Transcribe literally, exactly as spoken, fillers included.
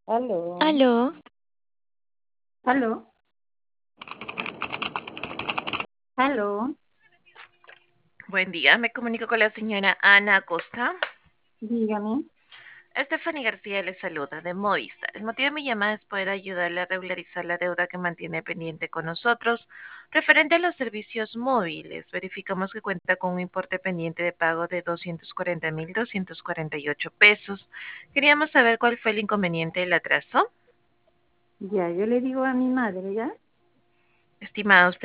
Aló, Aló, aló, aló, Buen día, me comunico con la señora Ana Acosta. dígame. Stephanie García le saluda de Movistar. El motivo de mi llamada es poder ayudarle a regularizar la deuda que mantiene pendiente con nosotros. Referente a los servicios móviles, verificamos que cuenta con un importe pendiente de pago de doscientos cuarenta mil doscientos cuarenta y ocho pesos. Queríamos saber cuál fue el inconveniente del atraso. Ya, yo le digo a mi madre, ¿ya? Estimado,